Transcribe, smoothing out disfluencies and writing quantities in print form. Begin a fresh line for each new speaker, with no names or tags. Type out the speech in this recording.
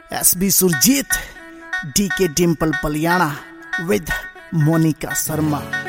SB Surjit, DK Dimple पलियाना with Monica Sharma.